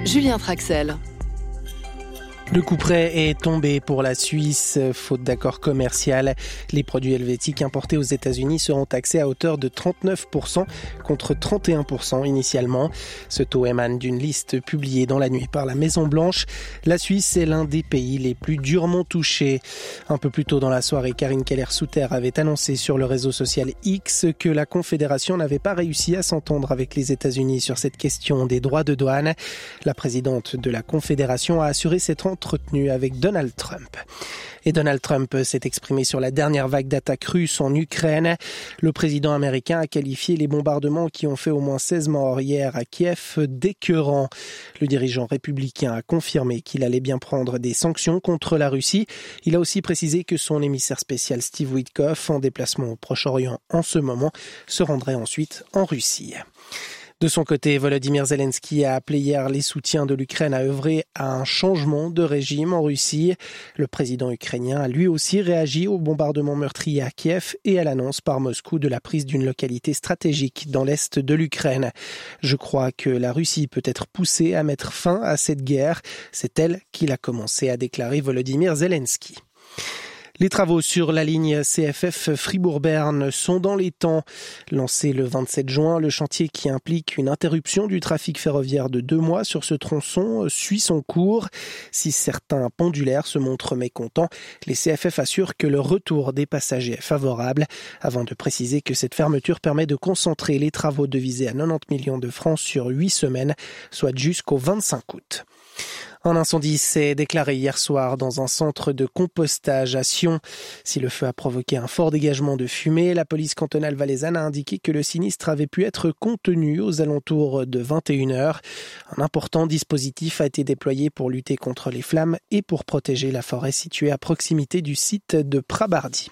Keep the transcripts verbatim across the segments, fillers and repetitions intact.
Julien Traxel. Le coup près est tombé pour la Suisse, faute d'accord commercial. Les produits helvétiques importés aux États-Unis seront taxés à hauteur de trente-neuf pour cent contre trente et un pour cent initialement. Ce taux émane d'une liste publiée dans la nuit par la Maison-Blanche. La Suisse est l'un des pays les plus durement touchés. Un peu plus tôt dans la soirée, Karine Keller-Souter avait annoncé sur le réseau social X que la Confédération n'avait pas réussi à s'entendre avec les États-Unis sur cette question des droits de douane. La présidente de la Confédération a assuré s'être entretenu avec Donald Trump. Et Donald Trump s'est exprimé sur la dernière vague d'attaques russes en Ukraine. Le président américain a qualifié les bombardements qui ont fait au moins seize morts hier à Kiev d'écœurants. Le dirigeant républicain a confirmé qu'il allait bien prendre des sanctions contre la Russie. Il a aussi précisé que son émissaire spécial Steve Witkoff, en déplacement au Proche-Orient en ce moment, se rendrait ensuite en Russie. De son côté, Volodymyr Zelensky a appelé hier les soutiens de l'Ukraine à œuvrer à un changement de régime en Russie. Le président ukrainien a lui aussi réagi au bombardement meurtrier à Kiev et à l'annonce par Moscou de la prise d'une localité stratégique dans l'est de l'Ukraine. Je crois que la Russie peut être poussée à mettre fin à cette guerre. C'est elle qui l'a commencé, a déclaré Volodymyr Zelensky. Les travaux sur la ligne C F F Fribourg-Berne sont dans les temps. Lancé le vingt-sept juin, le chantier qui implique une interruption du trafic ferroviaire de deux mois sur ce tronçon suit son cours. Si certains pendulaires se montrent mécontents, les C F F assurent que le retour des passagers est favorable, avant de préciser que cette fermeture permet de concentrer les travaux devisés à quatre-vingt-dix millions de francs sur huit semaines, soit jusqu'au vingt-cinq août. Un incendie s'est déclaré hier soir dans un centre de compostage à Sion. Si le feu a provoqué un fort dégagement de fumée, la police cantonale valaisanne a indiqué que le sinistre avait pu être contenu aux alentours de vingt et une heures. Un important dispositif a été déployé pour lutter contre les flammes et pour protéger la forêt située à proximité du site de Prabardi.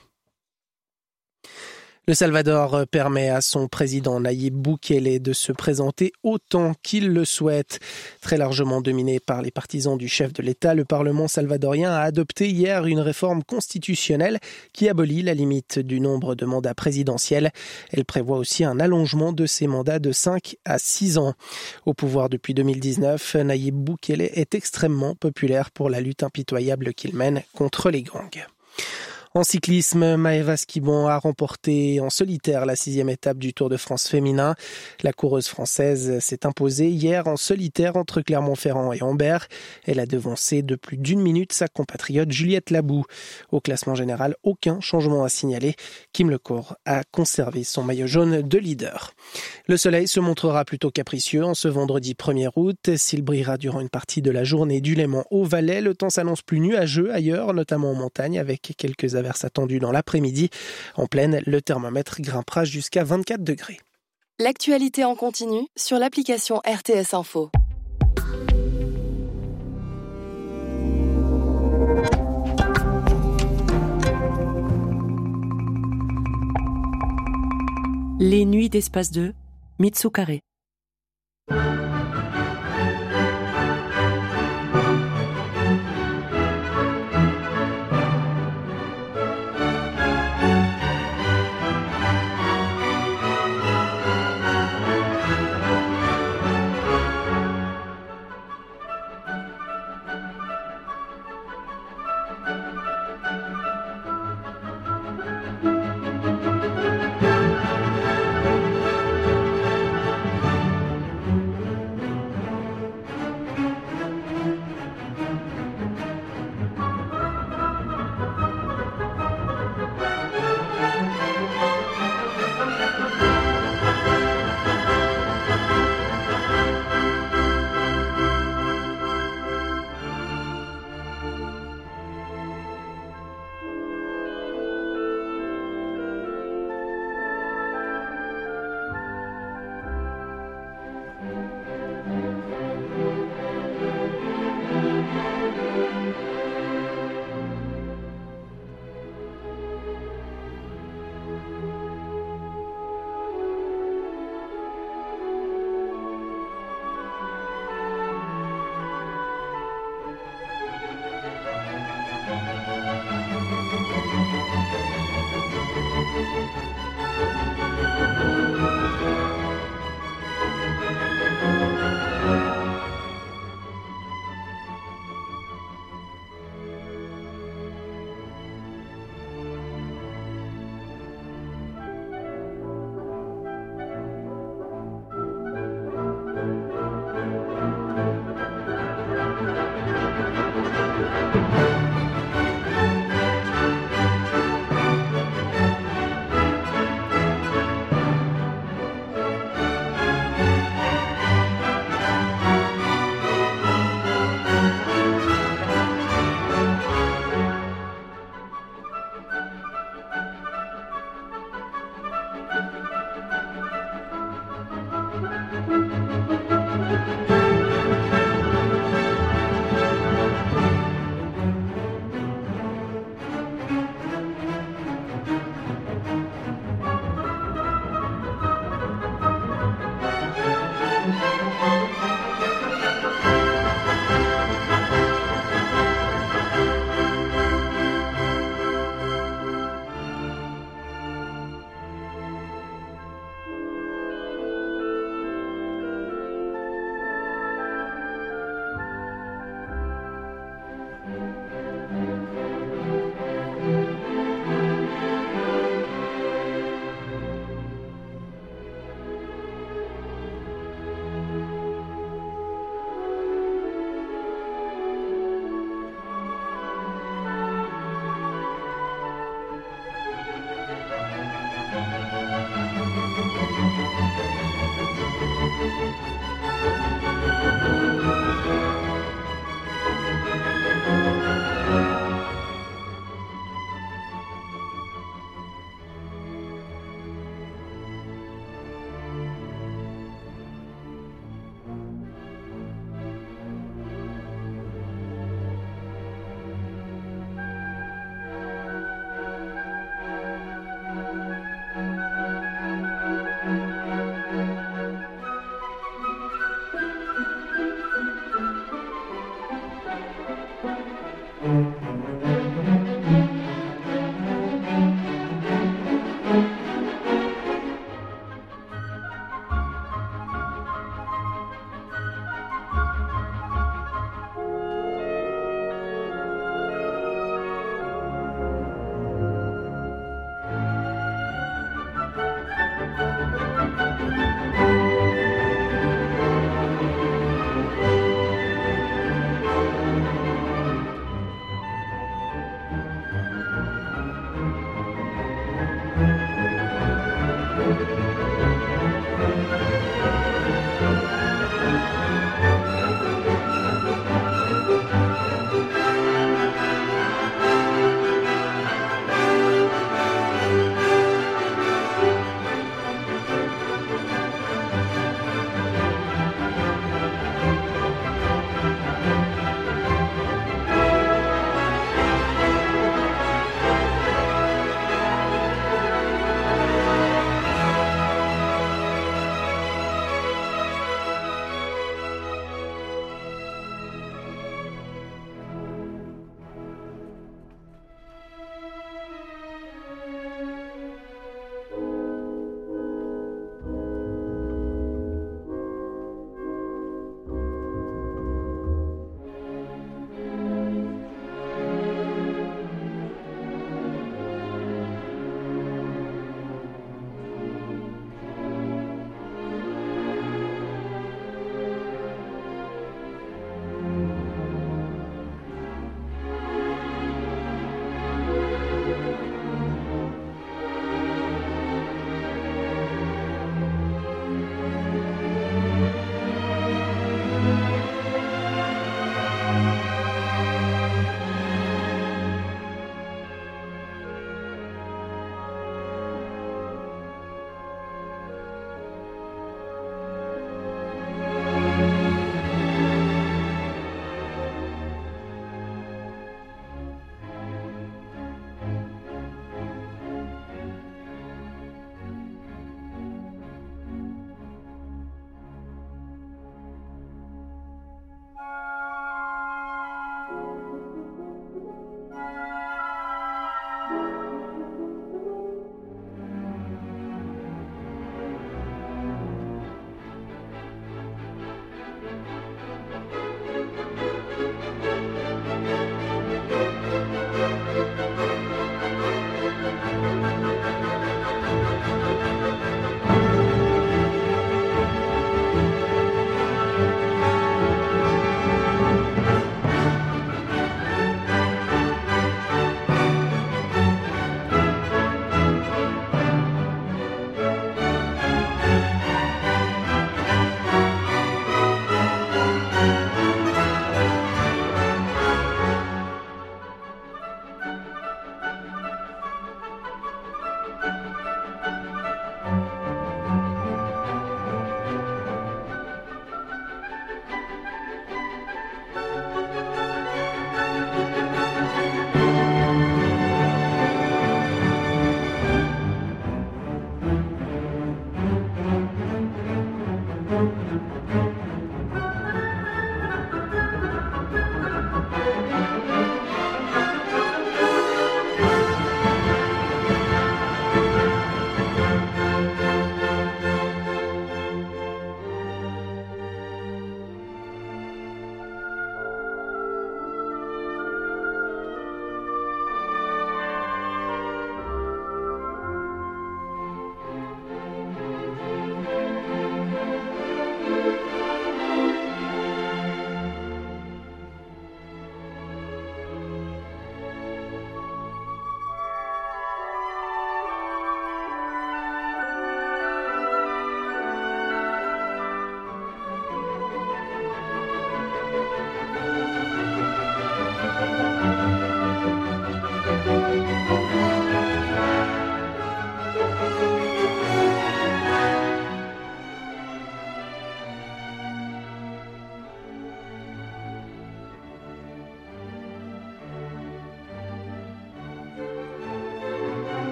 Le Salvador permet à son président Nayib Bukele de se présenter autant qu'il le souhaite. Très largement dominé par les partisans du chef de l'État, le Parlement salvadorien a adopté hier une réforme constitutionnelle qui abolit la limite du nombre de mandats présidentiels. Elle prévoit aussi un allongement de ces mandats de cinq à six ans. Au pouvoir depuis deux mille dix-neuf, Nayib Bukele est extrêmement populaire pour la lutte impitoyable qu'il mène contre les gangs. En cyclisme, Maëva Skibon a remporté en solitaire la sixième étape du Tour de France féminin. La coureuse française s'est imposée hier en solitaire entre Clermont-Ferrand et Ambert. Elle a devancé de plus d'une minute sa compatriote Juliette Labou. Au classement général, aucun changement à signaler. Kim Lecourt a conservé son maillot jaune de leader. Le soleil se montrera plutôt capricieux en ce vendredi premier août. S'il brillera durant une partie de la journée du Léman au Valais, le temps s'annonce plus nuageux ailleurs, notamment en montagne, avec quelques averses attendues dans l'après-midi. En plaine, le thermomètre grimpera jusqu'à vingt-quatre degrés. L'actualité en continu sur l'application R T S Info. Les nuits d'Espace deux, Mitsu Carré.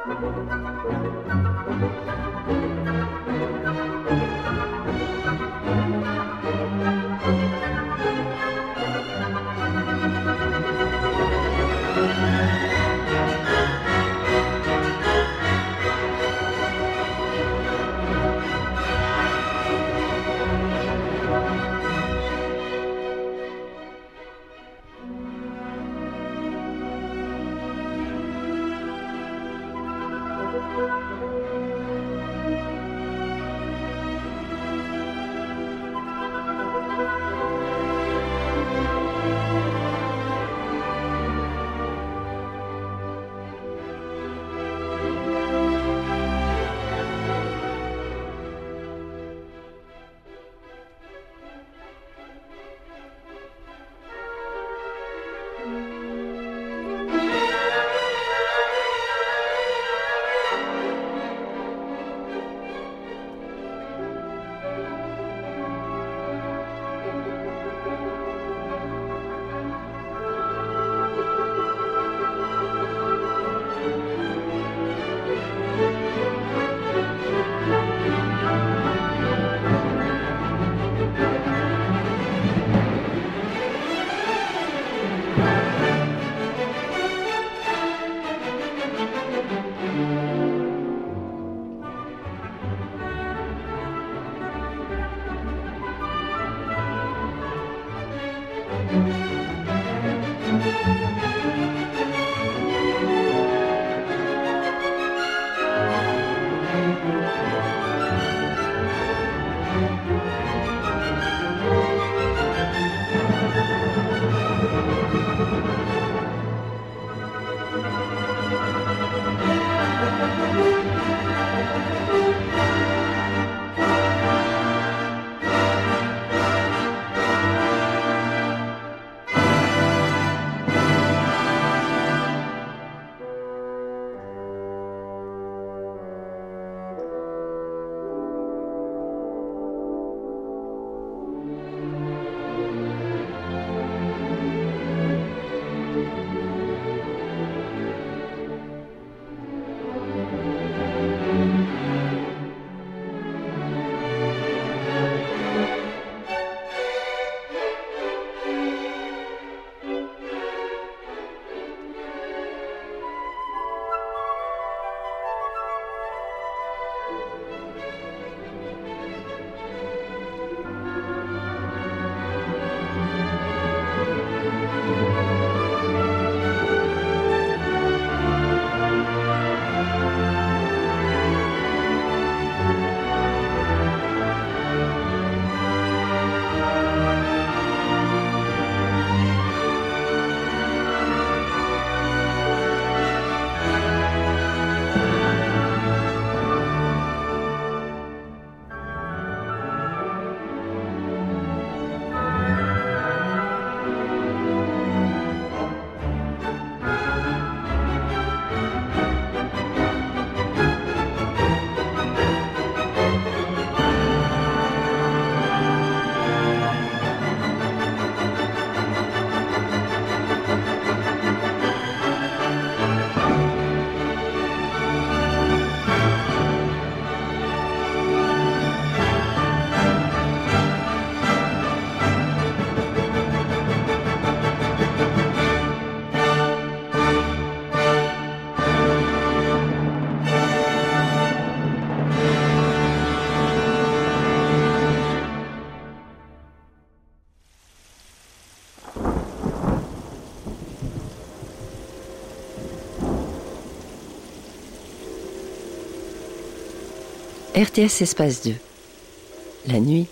R T S Espace deux. La nuit.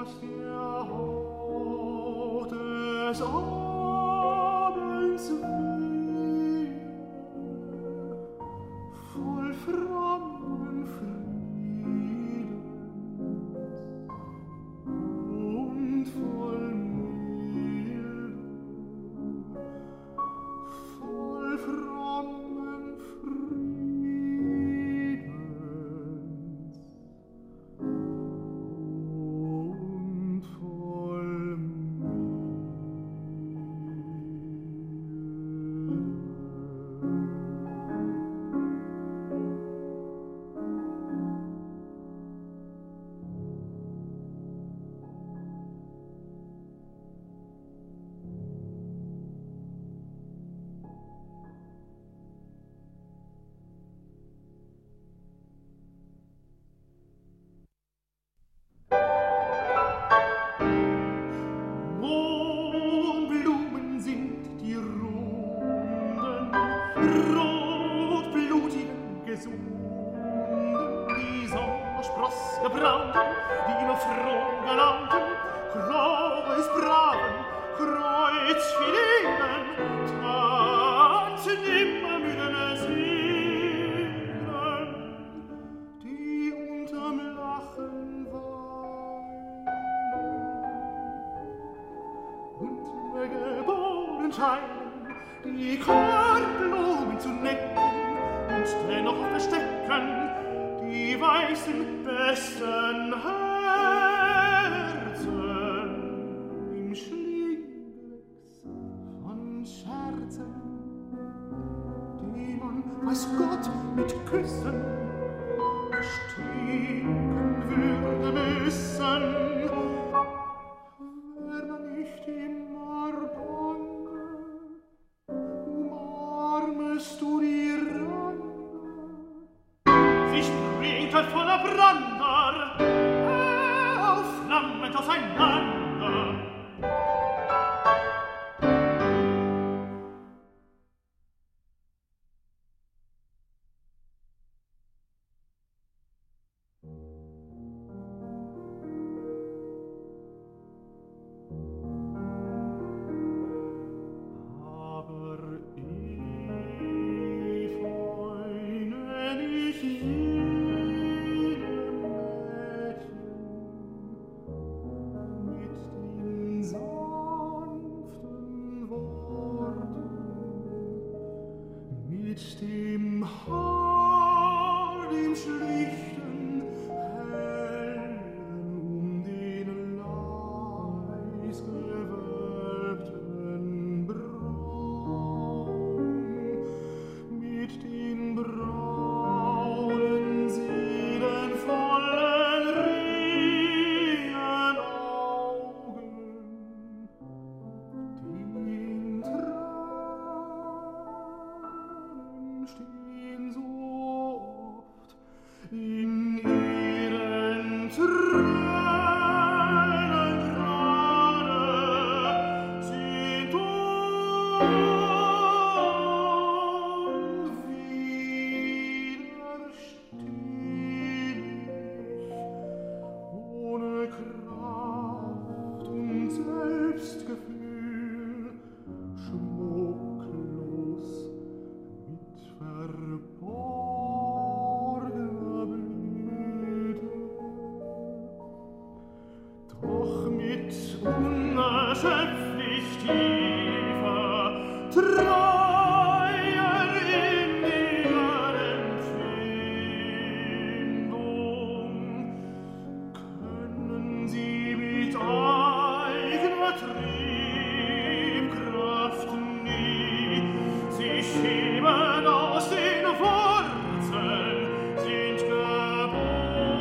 Die Kornblumen zu necken und dennoch verstecken die weißen besten Herzen im Schlinggewächs von Scherzen, die man, weiß Gott, mit Küssen ersticken würde müssen, wär man nicht immer bange. Umarmest du die Range? Sie springt halt voller Brander, auf flammend auseinander.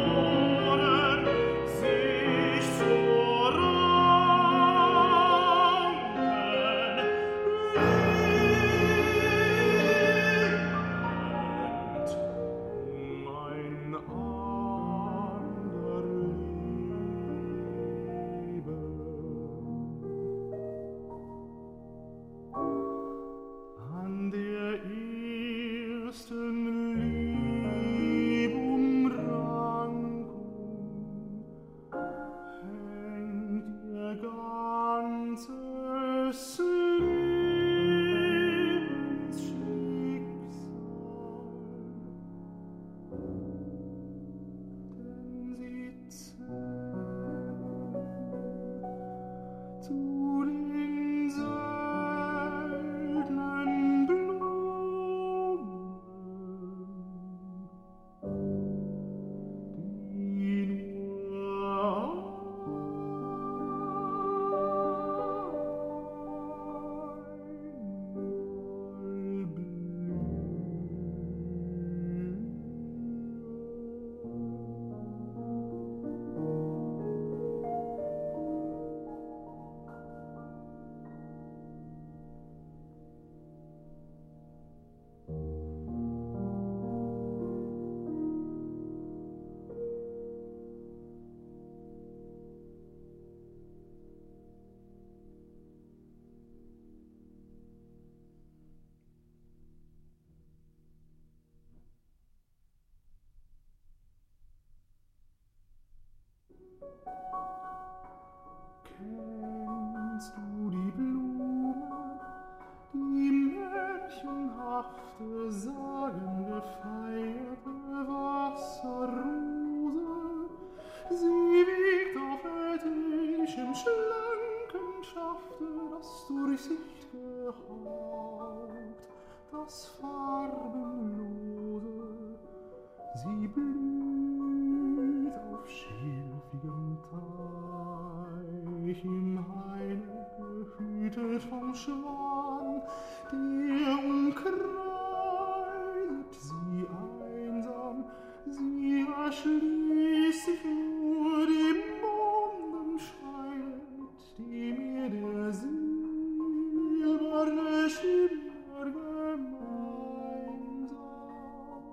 Thank you. weichem, schlanken Schafte das Durchsicht gehaucht, das Farbenlose, sie blüht auf schilfigem Teich im Haine, gehütet vom Schwan, der umkreiset sie einsam, sie erschließt sich nur dem Mondenschein, dem ihr der silberne Schimmer gemeinsam.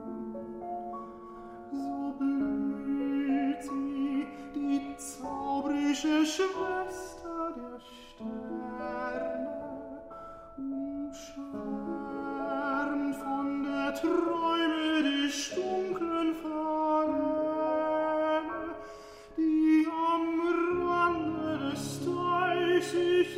So blüht sie, die zaubrische Schwester der Sterne, umschwärmt von der Träume des dunklen Ferne, die am Rande des Teichs sich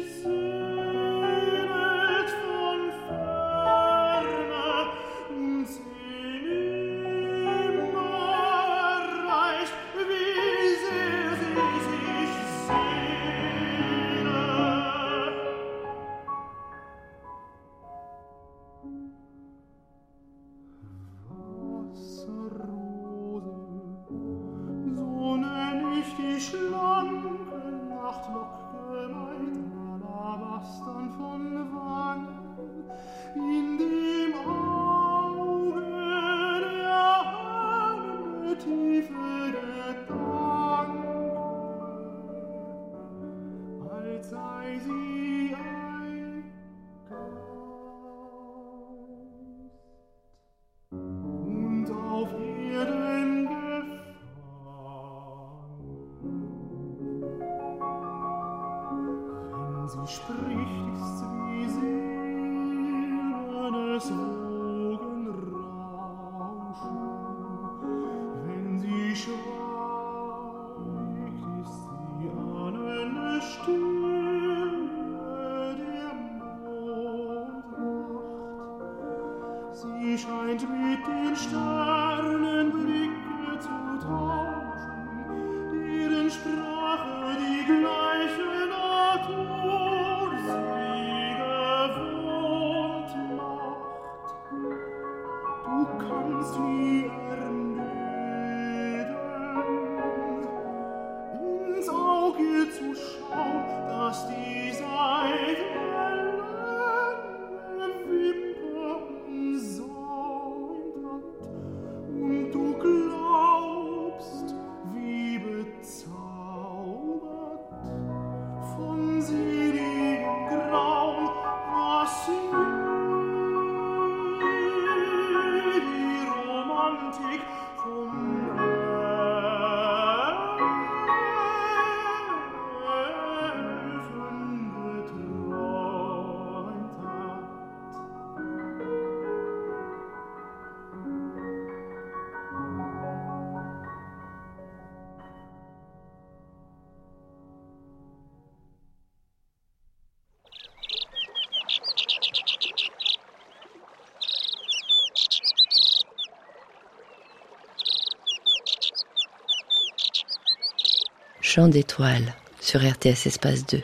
sehnet von Ferne und sie nimmer erreicht, wie sehr sie sich sehne. Wasserrose, so nenn ich die schlanke Nachtlockgemaid, Alabastern von Wangen, in dem Auge der ahnende tiefe Gedanke, als sei sie ein Geist und auf Erden gefangen. Wenn sie spricht, ist's wie silbernes Wogenrauschen. Wenn sie schweigt, ist sie ahnende Stille der Mondnacht. Sie scheint mit den Sternen Blicke zu tauschen, deren Sprache die gleiche Natur sie gewohnt macht. Du kannst nie ermüden, ins Auge zu schauen, dass die seidene Wimpern säumt hat, und du glaubst, wie bezaubert von seligem Grauen, was sie die Romantik vom Elfen geträumt hat. Chant d'étoiles sur R T S Espace deux.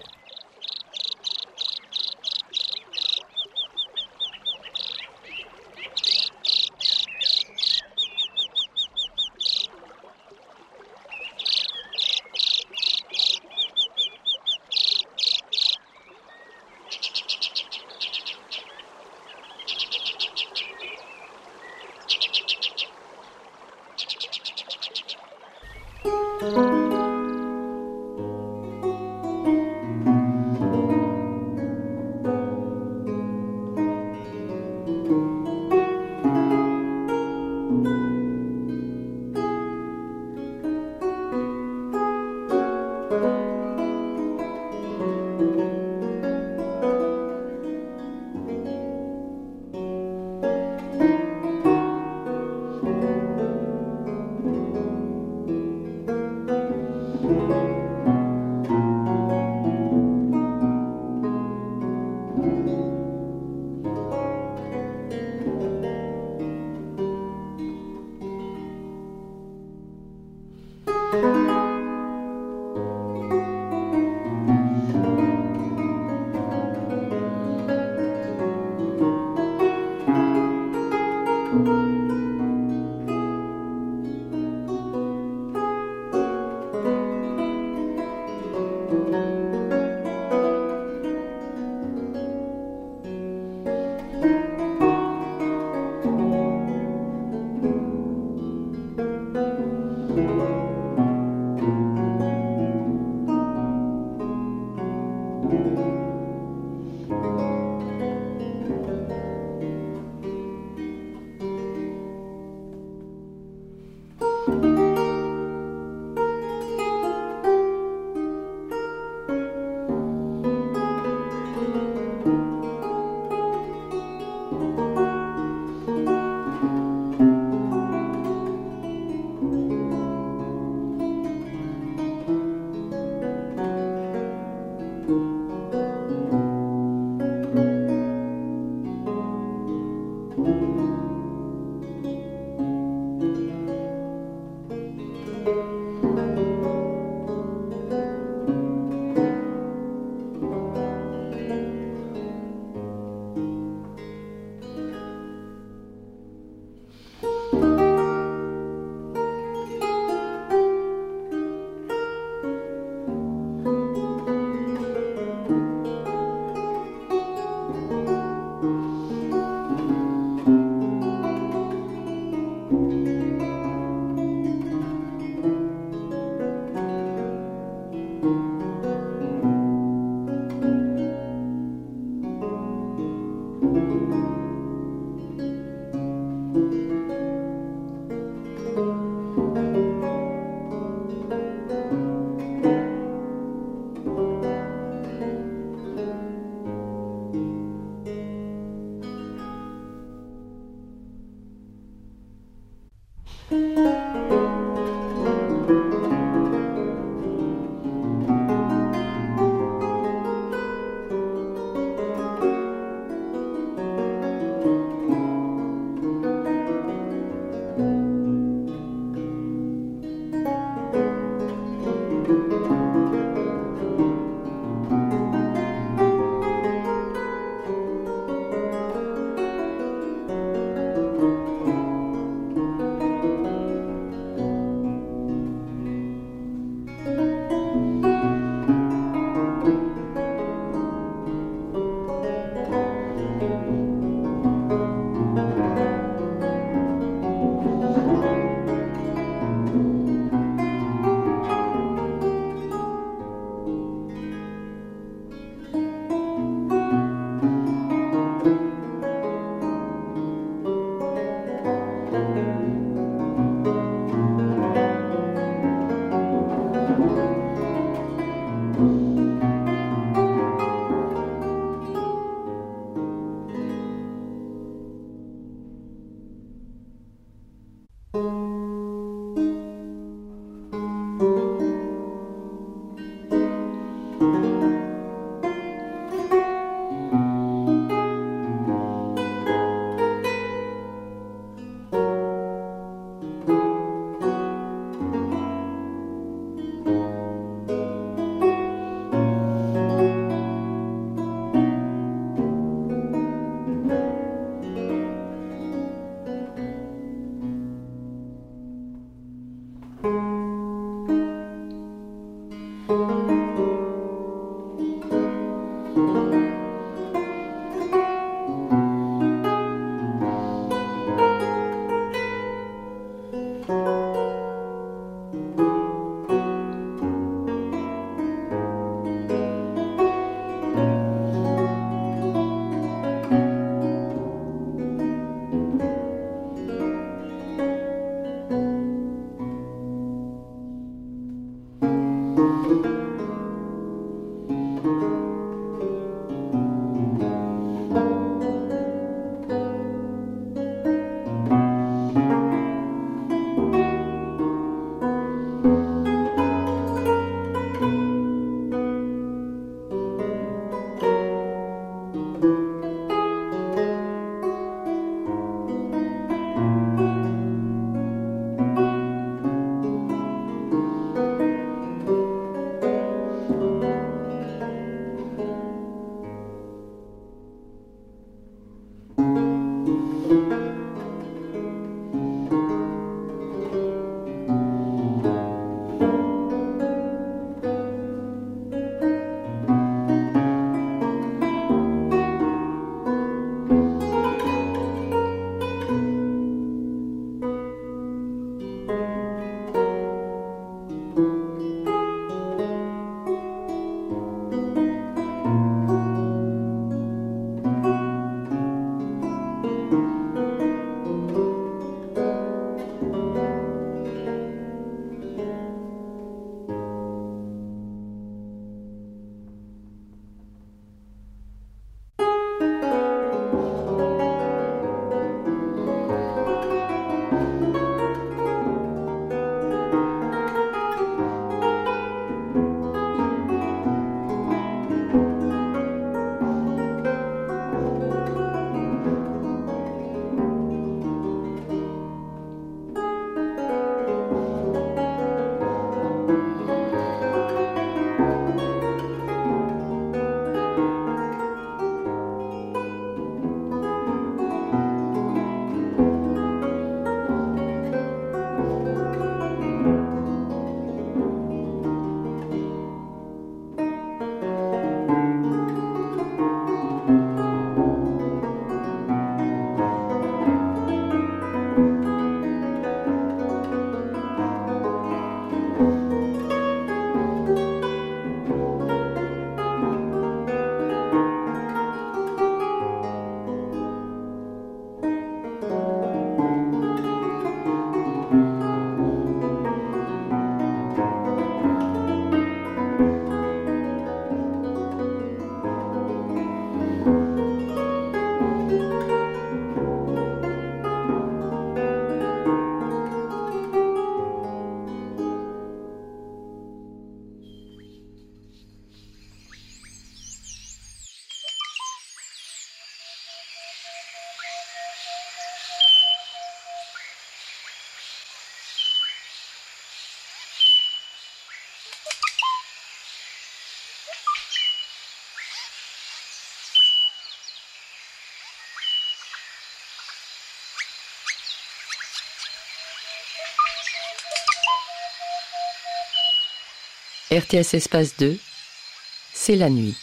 R T S Espace deux, c'est la nuit.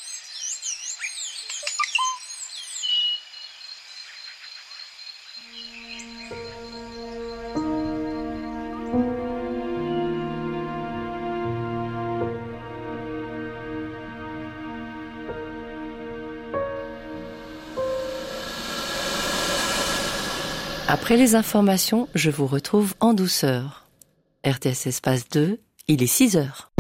Après les informations, je vous retrouve en douceur. R T S Espace deux, il est six heures.